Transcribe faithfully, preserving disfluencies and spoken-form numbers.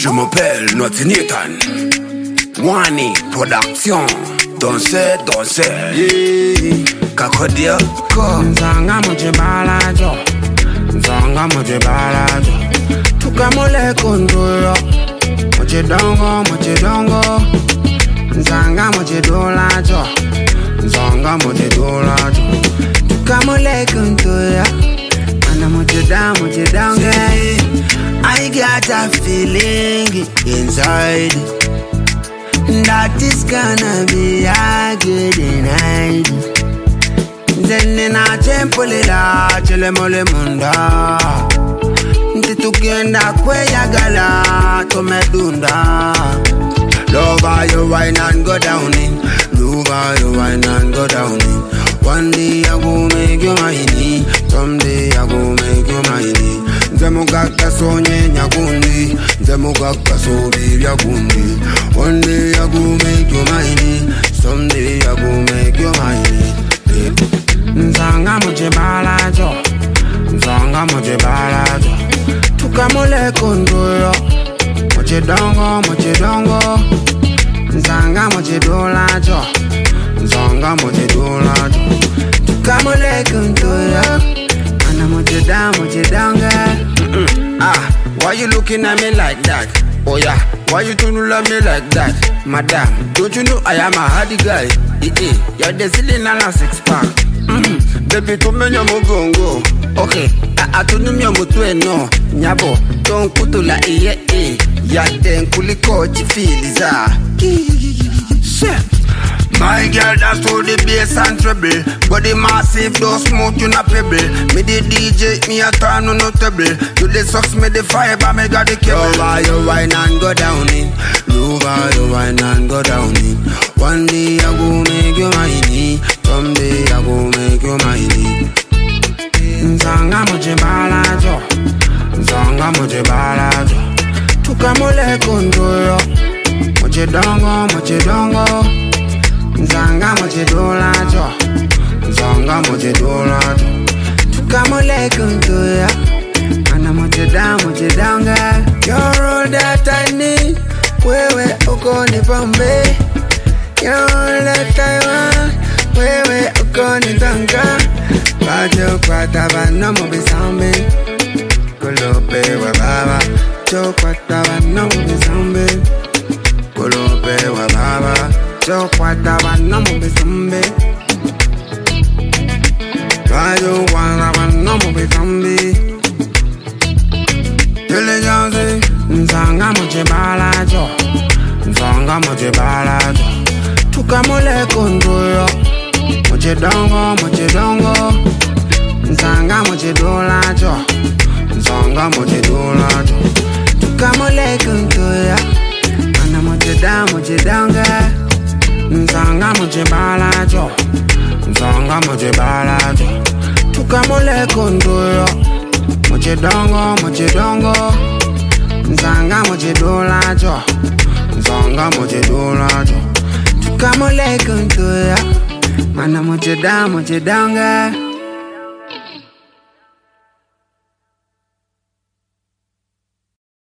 Je m'appelle Naughty Nathan. Wani Production. Dansez, dansez. Yeah. Kakodia. Nzanga moje balajo. Nzanga moje balajo. Tukamole kondolo. Moje dongo, moje dongo. Nzanga moje dolajo. Nzanga moje dolajo. Tukamole kondolo. Ana moje da, moje dongo. I got a feeling inside that is gonna be a good night. Then na temple la chele mole munda. Ntitukienda kweya gala to medunda. Lover you wine and go down in. Lover you wine and go down in. One day I go make you mine. Someday I go make you mine. Zemugaka so nyenya gundi. Zemugaka so baby gundi. One day I go make you mine. Someday I go make you mine. Nzanga moje balajo. Nzanga moje balajo. Tukamole kondolo. Moje dongo, moje dongo. Nzanga moje dolajo. Nzanga moje dolajo. Tukamole kondolo. Moje down, moje down, girl. Ah, why you looking at me like that? Oh yeah, why you trying to love me like that? Madam, don't you know I am a hardy guy? Eh eh, you're the ceiling and a six pack. Mm-hmm. Baby, to me nyamu gongo. Okay, I I to me nyamu to no. Nyabo, don't put to la eh eh. Ya den kuliko chifiliza. Shit. My girl that's to the bass and treble. Body massive, don't smoke you not pebble. Me the D J, me a turn on no table. You the sucks, me the fiber, me got the cable. Lover you wine and go down in. Lover you wine and go down in. One day I go make you mine. Someday I go make you mine. Nzanga moje balajo. Nzanga moje balajo. Tukamole kondolo. Moje dongo, moje dongo. Nzanga moje dolajo. Nzanga moje dolajo. Tukamole kuntuya. Ana moje da, moje danga. You're all that I need. Wewe uko ni pombe. You're all that I want. Wewe uko ni danga. Bajo kwa taba no mo bisambe. Kolope wa baba. Jo kwa taba no mo bisambe. Kolope wa baba. So kwata wana mbe zambe. Bayo wana wana mbe zambe. Tele janze. Nzanga moje balajo. Nzanga moje balajo. Tukamole kondolo. Moje dongo, moje dongo. Nzanga moje dolajo. Nzanga moje dolajo. Tukamole kondolo. Ana moje da, moje danga. Nzanga moje balajo. Nzanga moje balajo. Tukamole kondolo. Moje dongo, moje dongo. Nzanga moje dolajo. Nzanga moje dolajo. Tukamole kondolo. Mana moje da, moje danga.